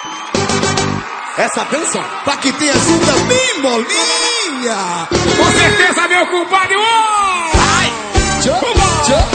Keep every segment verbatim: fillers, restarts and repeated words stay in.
Essa bênção pra que tenha ajuda bem molinha. Com certeza, meu compadre. Ai, tchau, tchau.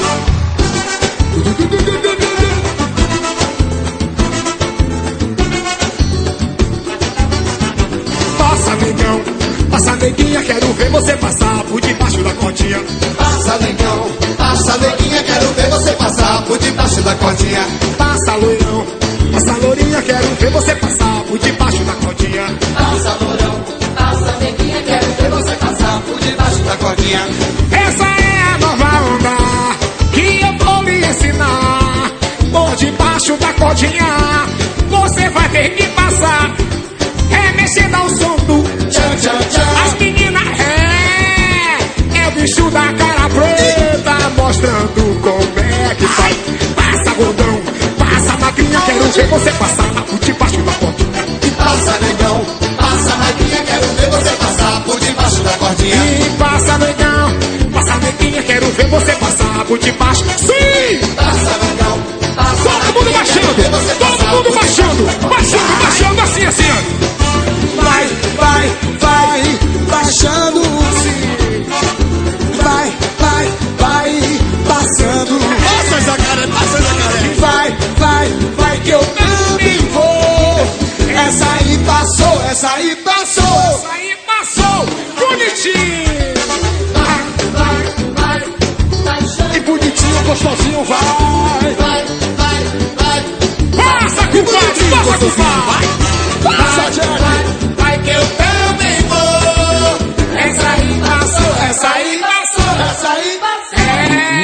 Passa, negão, passa, neguinha, quero ver você passar por debaixo da cordinha. Passa, negão, passa, neguinha, quero ver você passar por debaixo da cordinha. Passa, loirão, passa, lourinha, quero ver você passar por debaixo da cordinha. Passa, loirão, passa, neguinha, quero ver você passar por debaixo da cordinha. Essa é a nova onda que eu vou lhe ensinar. Por debaixo da cordinha você vai ter que passar, remexendo ao som do tchan, tchan, tchan. As meninas é, é o bicho da cara preta, mostrando como é que faz. Passa, gordão, passa, magrinha, quero ver você passar por debaixo da cordinha. E passa, negão, passa, magrinha, quero ver você passar por debaixo da cordinha. E passa, negão, passa, neguinha, quero ver você passar por debaixo. Sim! Passa, negão, passa, Todo mundo baixando, todo mundo baixando, baixando, baixando, assim, assim. vai, vai, vai, baixando, sim. Vai, vai, vai, passando. Passa essa cara, passa essa cara. Vai, vai, vai que eu também vou. Essa aí passou, essa aí passou. Isso aí passou, bonitinho. Vai, vai, vai, baixando. E bonitinho, gostosinho, vai. Vai, vai, vai. Passa, compadre, passa, compadre. Passa, Jerry. Vai que eu também vou. Essa aí passou, essa aí passou, essa aí passou. É,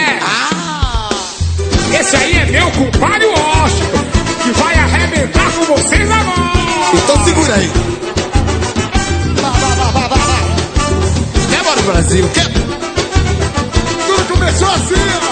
esse aí é meu compadre Washington, que vai arrebentar com vocês agora. Então segura aí. Vá, vá, vá, vá, vá, vá. Quebra o Brasil, quebra. Tudo começou assim, ó.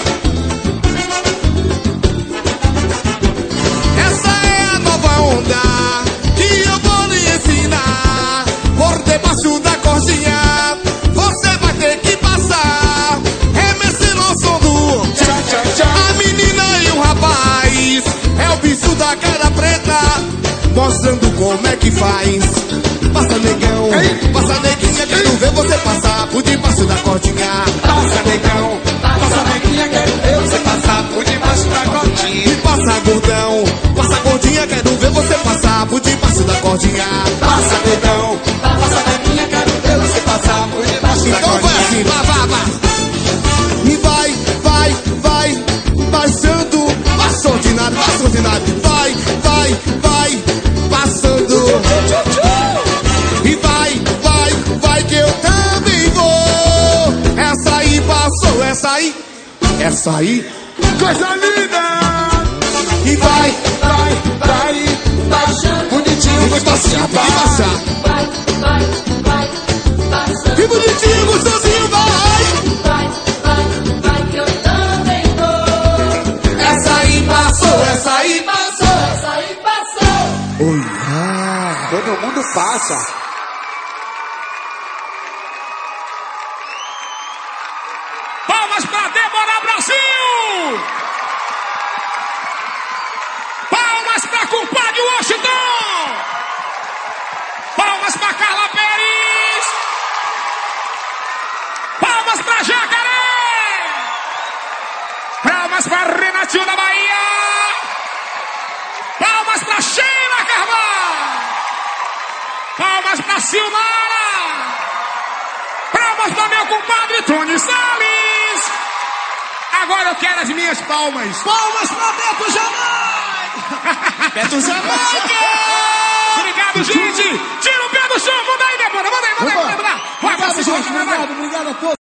Essa é a nova onda que eu vou lhe ensinar. Por debaixo da cordinha você vai ter que passar, remexendo ao som do tchan, tchan, tchan. A menina e o rapaz é o bicho da cara preta, mostrando como é que faz. Passa, negão, passa, neguinha, quero ver você passar por debaixo da cordinha. Passa, negão, passa, neguinha, quero ver você passar por debaixo da cordinha. E passa, gordão, passa, gordinha, quero ver você passar por debaixo da cordinha. Passa, negão, passa, neguinha, quero ver você passar por debaixo da cordinha. Então vai assim, vá, vá, vá. E vai, vai, vai, passando, passa ordinário, passa ordinário. Vai, vai, vai, passando. E vai, vai, vai que eu também vou. Essa aí passou, essa aí, essa aí, coisa linda. E vai, vai, vai, baixando. Bonitinho, gostosinho, vai baixar. Vai, vai, vai, passando. E bonitinho, gostosinho, vai. Vai, vai, vai que eu também vou. Essa aí passou, essa aí passou. Essa aí passou. Oi, ah, todo mundo passa. Palmas pra Débora Brasil! Palmas pra compadre Washington! Palmas pra Carla Pérez! Palmas pra Jacaré! Palmas pra Renatinho da Bahia! Palmas pra Sheila Carvalho! Palmas pra Silmara! Palmas pra meu compadre Tony Salles! Agora eu quero as minhas palmas! Palmas pra Beto Jamaica! Beto Jamaica! Obrigado, gente! Tira o pé do chão! Manda aí, Débora! Manda aí, manda aí, manda aí! Vai, vai, Obrigado, gente, obrigado, obrigado a todos.